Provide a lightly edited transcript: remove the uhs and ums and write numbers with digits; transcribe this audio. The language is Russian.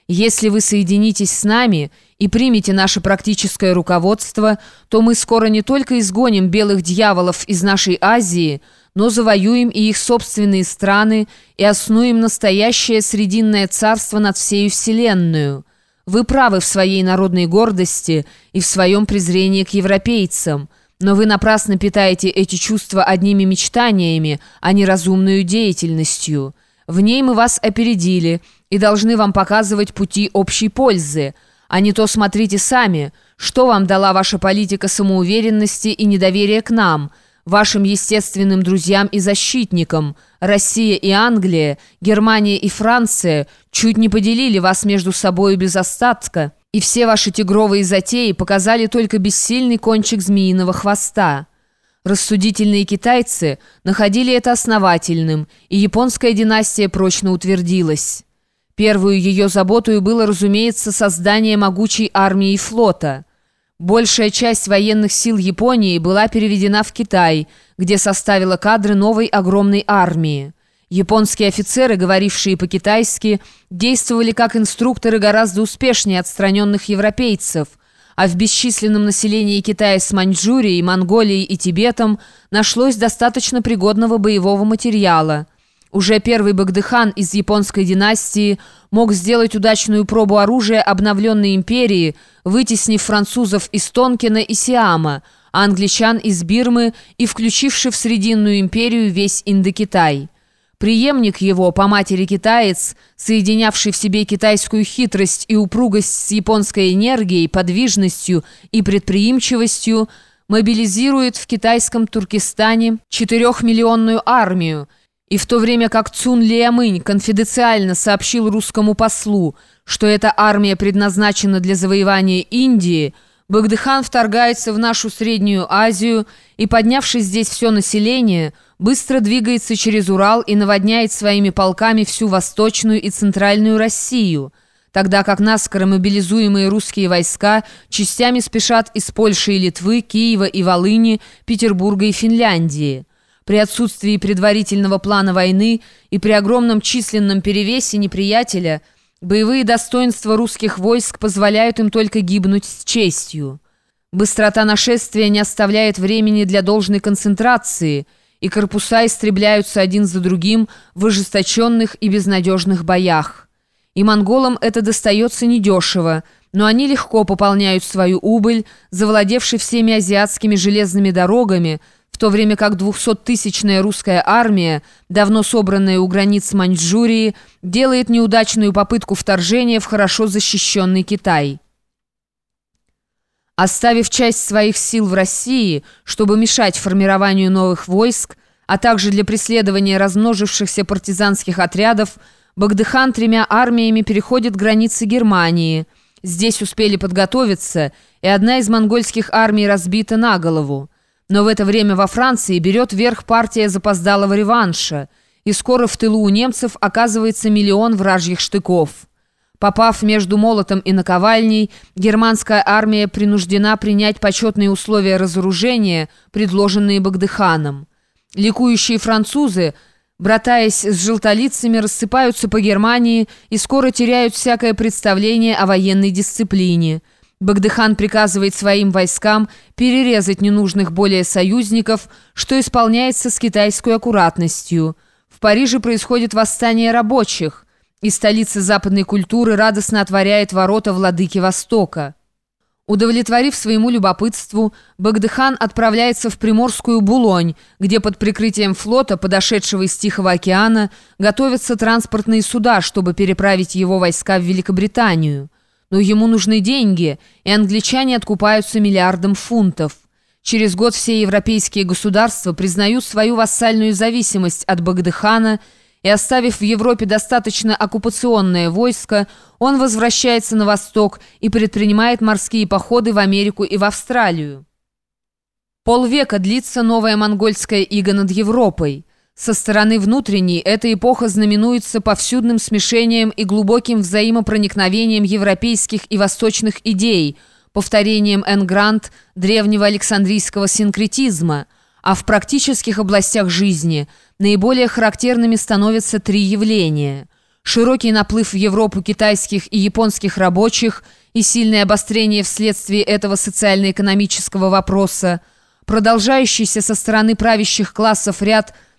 Если вы соединитесь с нами и примете наше практическое руководство, то мы скоро не только изгоним белых дьяволов из нашей Азии, но завоюем и их собственные страны и основуем настоящее Срединное царство над всею Вселенную. Вы правы в своей народной гордости и в своем презрении к европейцам, но вы напрасно питаете эти чувства одними мечтаниями, а не разумной деятельностью. В ней мы вас опередили и должны вам показывать пути общей пользы, а не то смотрите сами, что вам дала ваша политика самоуверенности и недоверия к нам, вашим естественным друзьям и защитникам. Россия и Англия, Германия и Франция чуть не поделили вас между собой без остатка, и все ваши тигровые затеи показали только бессильный кончик змеиного хвоста. Рассудительные китайцы находили это основательным, и японская династия прочно утвердилась. Первую ее заботой было, разумеется, создание могучей армии и флота. Большая часть военных сил Японии была переведена в Китай, где составила кадры новой огромной армии. Японские офицеры, говорившие по-китайски, действовали как инструкторы гораздо успешнее отстраненных европейцев, а в бесчисленном населении Китая с Маньчжурией, Монголией и Тибетом нашлось достаточно пригодного боевого материала. Уже первый Богдыхан из японской династии мог сделать удачную пробу оружия обновленной империи, вытеснив французов из Тонкина и Сиама, а англичан из Бирмы и включивший в Срединную империю весь Индокитай. Преемник его, по матери китаец, соединявший в себе китайскую хитрость и упругость с японской энергией, подвижностью и предприимчивостью, мобилизирует в китайском Туркестане 4-миллионную армию, и в то время как Цун Лиамынь конфиденциально сообщил русскому послу, что эта армия предназначена для завоевания Индии, Богдыхан вторгается в нашу Среднюю Азию и, поднявшись здесь все население, быстро двигается через Урал и наводняет своими полками всю Восточную и Центральную Россию, тогда как наскоро мобилизуемые русские войска частями спешат из Польши и Литвы, Киева и Волыни, Петербурга и Финляндии. При отсутствии предварительного плана войны и при огромном численном перевесе неприятеля боевые достоинства русских войск позволяют им только гибнуть с честью. Быстрота нашествия не оставляет времени для должной концентрации, и корпуса истребляются один за другим в ожесточенных и безнадежных боях. И монголам это достается недешево, но они легко пополняют свою убыль, завладевши всеми азиатскими железными дорогами, в то время как 200-тысячная русская армия, давно собранная у границ Маньчжурии, делает неудачную попытку вторжения в хорошо защищенный Китай. Оставив часть своих сил в России, чтобы мешать формированию новых войск, а также для преследования размножившихся партизанских отрядов, Богдыхан 3 армиями переходит границы Германии. Здесь успели подготовиться, и одна из монгольских армий разбита на голову. Но в это время во Франции берет верх партия запоздалого реванша, и скоро в тылу у немцев оказывается 1 000 000 вражьих штыков. Попав между молотом и наковальней, германская армия принуждена принять почетные условия разоружения, предложенные Богдыханом. Ликующие французы, братаясь с желтолицами, рассыпаются по Германии и скоро теряют всякое представление о военной дисциплине. Богдыхан приказывает своим войскам перерезать ненужных более союзников, что исполняется с китайской аккуратностью. В Париже происходит восстание рабочих, и столица западной культуры радостно отворяет ворота владыки Востока. Удовлетворив своему любопытству, Богдыхан отправляется в Приморскую Булонь, где под прикрытием флота, подошедшего из Тихого океана, готовятся транспортные суда, чтобы переправить его войска в Великобританию. Но ему нужны деньги, и англичане откупаются 1 миллиардом фунтов. Через год все европейские государства признают свою вассальную зависимость от Богдыхана, и, оставив в Европе достаточно оккупационное войско, он возвращается на восток и предпринимает морские походы в Америку и в Австралию. Полвека длится новая монгольская ига над Европой. Со стороны внутренней эта эпоха знаменуется повсюдным смешением и глубоким взаимопроникновением европейских и восточных идей, повторением Энгрант древнего александрийского синкретизма, а в практических областях жизни наиболее характерными становятся 3 явления. широкий наплыв в Европу китайских и японских рабочих и сильное обострение вследствие этого социально-экономического вопроса, продолжающийся со стороны правящих классов ряд